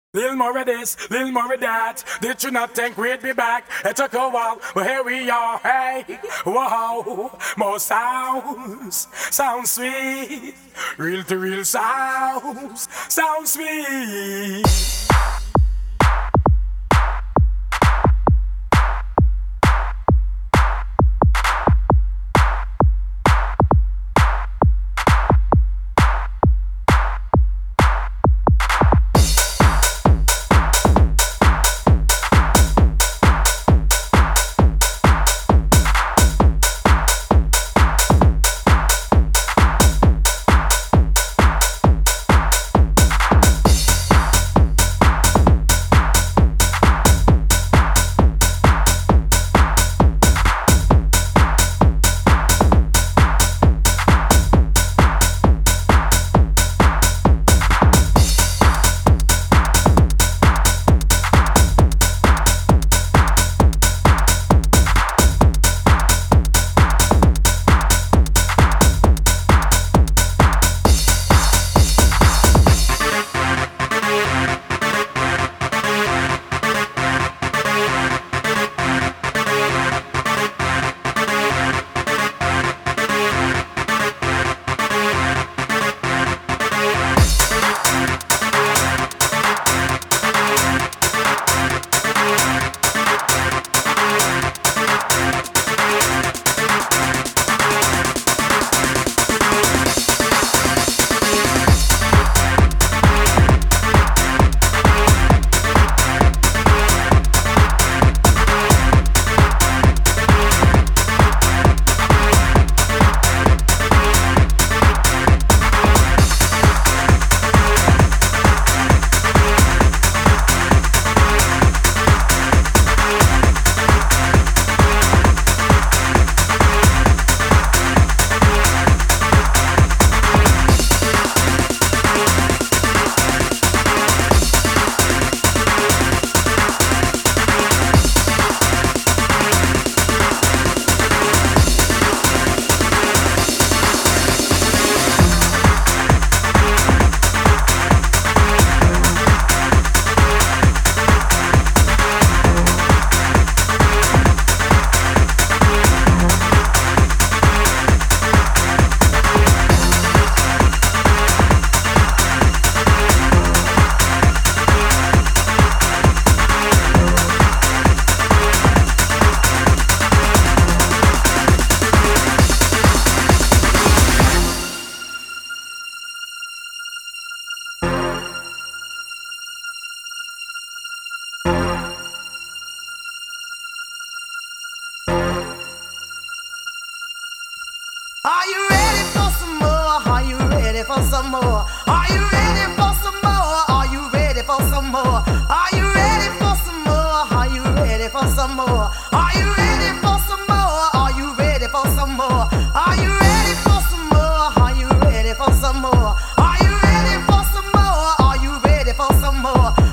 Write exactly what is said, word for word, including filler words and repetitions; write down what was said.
Little more of this, little more of that. Did you not think we'd be back? It took a while, but here we are. Hey, whoa, more sounds, sound sweet. Real to real sounds, sound sweet. Are you ready for some more? Are you ready for some more? Are you ready for some more? Are you ready for some more? Are you ready for some more? Are you ready for some more? Are you ready for some more? Are you ready for some more? Are you ready for some more? Are you ready for some more? Are you ready for some more? Are you ready for some more?